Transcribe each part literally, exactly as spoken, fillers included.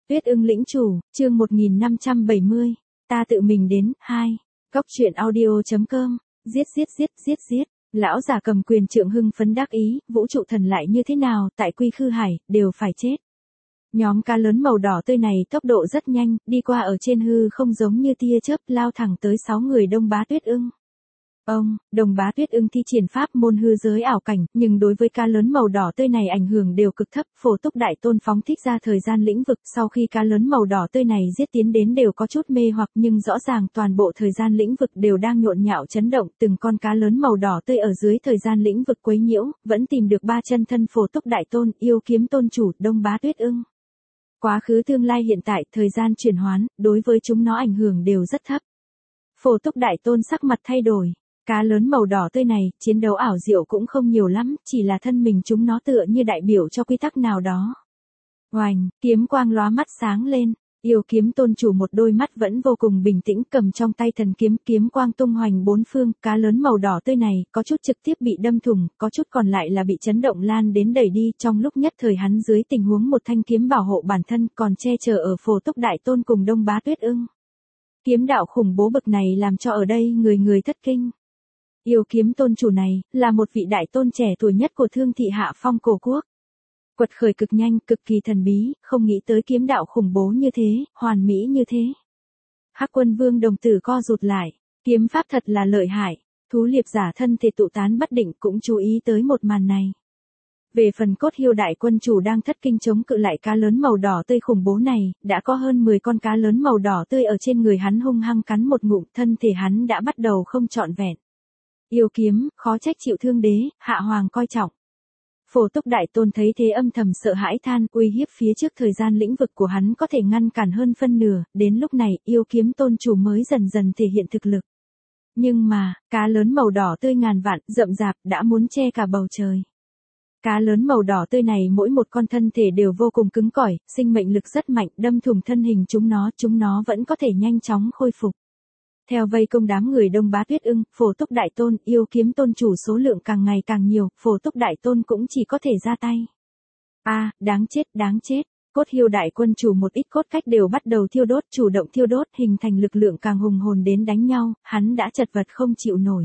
Tuyết ưng lĩnh chủ, chương một nghìn năm trăm bảy mươi. Ta tự mình đến, hai. Góc truyện audio.com. Giết giết giết giết giết. Lão già cầm quyền trượng hưng phấn đắc ý, vũ trụ thần lại như thế nào, tại Quy Khư Hải, đều phải chết. Nhóm cá lớn màu đỏ tươi này tốc độ rất nhanh, đi qua ở trên hư không giống như tia chớp lao thẳng tới sáu người Đông Bá Tuyết ưng. Ông, Đồng Bá Tuyết ưng thi triển pháp môn hư giới ảo cảnh, nhưng đối với cá lớn màu đỏ tươi này ảnh hưởng đều cực thấp. Phổ Túc Đại Tôn phóng thích ra thời gian lĩnh vực, sau khi cá lớn màu đỏ tươi này giết tiến đến đều có chút mê hoặc, nhưng rõ ràng toàn bộ thời gian lĩnh vực đều đang nhộn nhạo chấn động, từng con cá lớn màu đỏ tươi ở dưới thời gian lĩnh vực quấy nhiễu, vẫn tìm được ba chân thân Phổ Túc Đại Tôn, yêu kiếm tôn chủ, Đông Bá Tuyết ưng. Quá khứ tương lai hiện tại, thời gian chuyển hoán, đối với chúng nó ảnh hưởng đều rất thấp. Phổ Túc Đại Tôn sắc mặt thay đổi. Cá lớn màu đỏ tươi này, chiến đấu ảo diệu cũng không nhiều lắm, chỉ là thân mình chúng nó tựa như đại biểu cho quy tắc nào đó. Oành, kiếm quang lóa mắt sáng lên, yêu kiếm tôn chủ một đôi mắt vẫn vô cùng bình tĩnh, cầm trong tay thần kiếm, kiếm quang tung hoành bốn phương. Cá lớn màu đỏ tươi này, có chút trực tiếp bị đâm thủng, có chút còn lại là bị chấn động lan đến đẩy đi. Trong lúc nhất thời hắn dưới tình huống một thanh kiếm bảo hộ bản thân, còn che chở ở Phổ Túc Đại Tôn cùng Đông Bá Tuyết ưng. Kiếm đạo khủng bố bực này làm cho ở đây người người thất kinh. Yêu kiếm tôn chủ này, là một vị đại tôn trẻ tuổi nhất của Thương Thị Hạ Phong cổ quốc. Quật khởi cực nhanh, cực kỳ thần bí, không nghĩ tới kiếm đạo khủng bố như thế, hoàn mỹ như thế. Hắc Quân Vương đồng tử co rụt lại, kiếm pháp thật là lợi hại, thú liệp giả thân thể tụ tán bất định cũng chú ý tới một màn này. Về phần Cốt Hiêu đại quân chủ đang thất kinh chống cự lại cá lớn màu đỏ tươi khủng bố này, đã có hơn mười con cá lớn màu đỏ tươi ở trên người hắn hung hăng cắn một ngụm, thân thể hắn đã bắt đầu không trọn vẹn. Yêu kiếm, khó trách chịu thương đế, hạ hoàng coi trọng. Phổ Túc Đại Tôn thấy thế âm thầm sợ hãi than, uy hiếp phía trước thời gian lĩnh vực của hắn có thể ngăn cản hơn phân nửa, đến lúc này, yêu kiếm tôn chủ mới dần dần thể hiện thực lực. Nhưng mà, cá lớn màu đỏ tươi ngàn vạn, rậm rạp, đã muốn che cả bầu trời. Cá lớn màu đỏ tươi này mỗi một con thân thể đều vô cùng cứng cỏi, sinh mệnh lực rất mạnh, đâm thủng thân hình chúng nó, chúng nó vẫn có thể nhanh chóng khôi phục. Theo vây công đám người Đông Bá Tuyết ưng, Phổ Túc Đại Tôn, yêu kiếm tôn chủ số lượng càng ngày càng nhiều, Phổ Túc Đại Tôn cũng chỉ có thể ra tay. A, à, đáng chết, đáng chết. Cốt Hiêu đại quân chủ một ít cốt cách đều bắt đầu thiêu đốt, chủ động thiêu đốt, hình thành lực lượng càng hùng hồn đến đánh nhau, hắn đã chật vật không chịu nổi.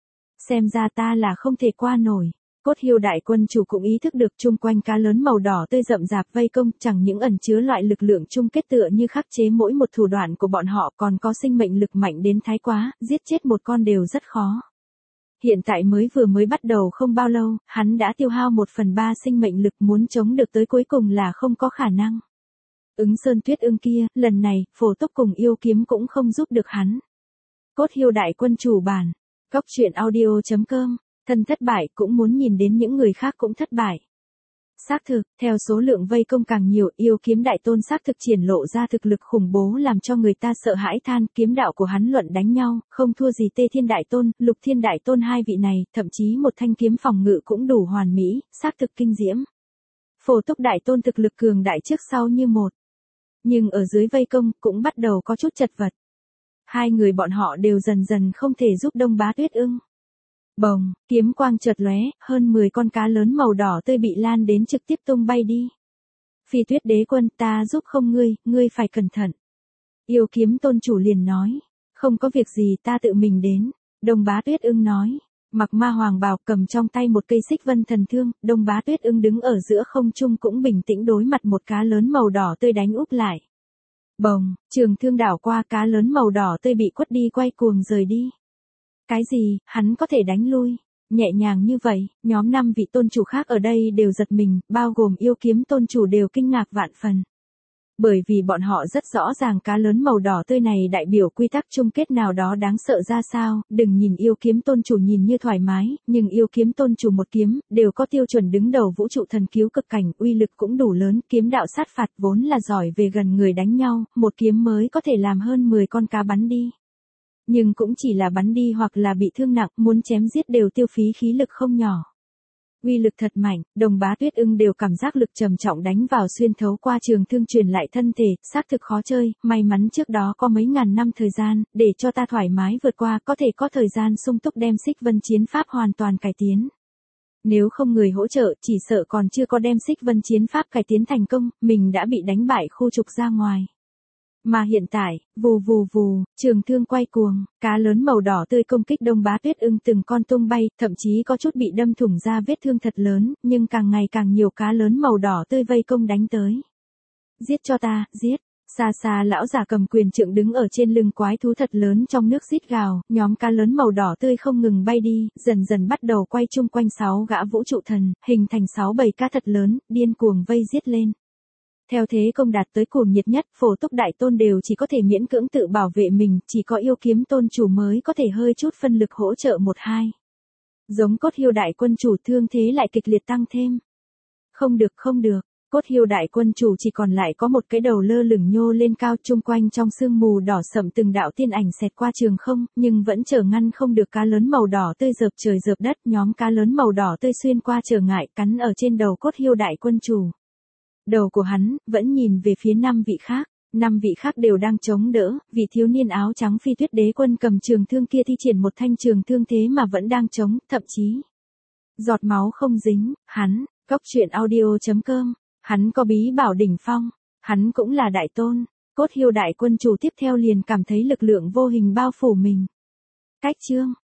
Xem ra ta là không thể qua nổi. Cốt Hiêu đại quân chủ cũng ý thức được chung quanh cá lớn màu đỏ tươi rậm rạp vây công, chẳng những ẩn chứa loại lực lượng chung kết tựa như khắc chế mỗi một thủ đoạn của bọn họ, còn có sinh mệnh lực mạnh đến thái quá, giết chết một con đều rất khó. Hiện tại mới vừa mới bắt đầu không bao lâu, hắn đã tiêu hao một phần ba sinh mệnh lực, muốn chống được tới cuối cùng là không có khả năng. Ứng Sơn Tuyết ưng kia, lần này, Phổ Túc cùng yêu kiếm cũng không giúp được hắn. Cốt Hiêu đại quân chủ bản, góc truyện audio.com. Thân thất bại cũng muốn nhìn đến những người khác cũng thất bại. Xác thực, theo số lượng vây công càng nhiều, yêu kiếm đại tôn xác thực triển lộ ra thực lực khủng bố làm cho người ta sợ hãi than, kiếm đạo của hắn luận đánh nhau, không thua gì Tê Thiên Đại Tôn, Lục Thiên Đại Tôn hai vị này, thậm chí một thanh kiếm phòng ngự cũng đủ hoàn mỹ, xác thực kinh diễm. Phổ Túc Đại Tôn thực lực cường đại trước sau như một. Nhưng ở dưới vây công cũng bắt đầu có chút chật vật. Hai người bọn họ đều dần dần không thể giúp Đông Bá Tuyết ưng. Bồng, kiếm quang chợt lóe, hơn mười con cá lớn màu đỏ tươi bị lan đến trực tiếp tung bay đi. Phi Tuyết đế quân, ta giúp không ngươi, ngươi phải cẩn thận. Yêu kiếm tôn chủ liền nói, không có việc gì ta tự mình đến. Đông Bá Tuyết ưng nói, mặc ma hoàng bào cầm trong tay một cây xích vân thần thương, Đông Bá Tuyết ưng đứng ở giữa không trung cũng bình tĩnh đối mặt một cá lớn màu đỏ tươi đánh úp lại. Bồng, trường thương đảo qua cá lớn màu đỏ tươi bị quất đi quay cuồng rời đi. Cái gì, hắn có thể đánh lui, nhẹ nhàng như vậy, nhóm năm vị tôn chủ khác ở đây đều giật mình, bao gồm yêu kiếm tôn chủ đều kinh ngạc vạn phần. Bởi vì bọn họ rất rõ ràng cá lớn màu đỏ tươi này đại biểu quy tắc chung kết nào đó đáng sợ ra sao, đừng nhìn yêu kiếm tôn chủ nhìn như thoải mái, nhưng yêu kiếm tôn chủ một kiếm, đều có tiêu chuẩn đứng đầu vũ trụ thần cứu cực cảnh, uy lực cũng đủ lớn, kiếm đạo sát phạt vốn là giỏi về gần người đánh nhau, một kiếm mới có thể làm hơn mười con cá bắn đi. Nhưng cũng chỉ là bắn đi hoặc là bị thương nặng, muốn chém giết đều tiêu phí khí lực không nhỏ. Uy lực thật mạnh, Đồng Bá Tuyết ưng đều cảm giác lực trầm trọng đánh vào xuyên thấu qua trường thương truyền lại thân thể, xác thực khó chơi, may mắn trước đó có mấy ngàn năm thời gian, để cho ta thoải mái vượt qua, có thể có thời gian sung túc đem xích vân chiến pháp hoàn toàn cải tiến. Nếu không người hỗ trợ, chỉ sợ còn chưa có đem Xích Vân chiến pháp cải tiến thành công, mình đã bị đánh bại khu trục ra ngoài. Mà hiện tại, vù vù vù, trường thương quay cuồng, cá lớn màu đỏ tươi công kích Đông Bá Tuyết Ưng từng con tung bay, thậm chí có chút bị đâm thủng ra vết thương thật lớn, nhưng càng ngày càng nhiều cá lớn màu đỏ tươi vây công đánh tới. Giết cho ta, giết. Xa xa lão giả cầm quyền trượng đứng ở trên lưng quái thú thật lớn trong nước rít gào, nhóm cá lớn màu đỏ tươi không ngừng bay đi, dần dần bắt đầu quay chung quanh sáu gã vũ trụ thần, hình thành sáu bầy cá thật lớn, điên cuồng vây giết lên. Theo thế công đạt tới cuồng nhiệt nhất, phổ túc đại tôn đều chỉ có thể miễn cưỡng tự bảo vệ mình, chỉ có yêu kiếm tôn chủ mới có thể hơi chút phân lực hỗ trợ một hai. Giống cốt hiêu đại quân chủ thương thế lại kịch liệt tăng thêm. Không được không được. Cốt hiêu đại quân chủ chỉ còn lại có một cái đầu lơ lửng nhô lên cao, chung quanh trong sương mù đỏ sậm từng đạo tiên ảnh xẹt qua trường không, nhưng vẫn trở ngăn không được cá lớn màu đỏ tươi dợp trời dợp đất, nhóm cá lớn màu đỏ tươi xuyên qua trở ngại, cắn ở trên đầu cốt hiêu đại quân chủ. Đầu của hắn vẫn nhìn về phía năm vị khác, năm vị khác đều đang chống đỡ, vị thiếu niên áo trắng Phi Tuyết Đế quân cầm trường thương kia thi triển một thanh trường thương thế mà vẫn đang chống, thậm chí giọt máu không dính. Hắn, Cốc Truyện Audio chấm com. Hắn có bí bảo đỉnh phong, hắn cũng là đại tôn, cốt hiêu đại quân chủ tiếp theo liền cảm thấy lực lượng vô hình bao phủ mình. Cách chương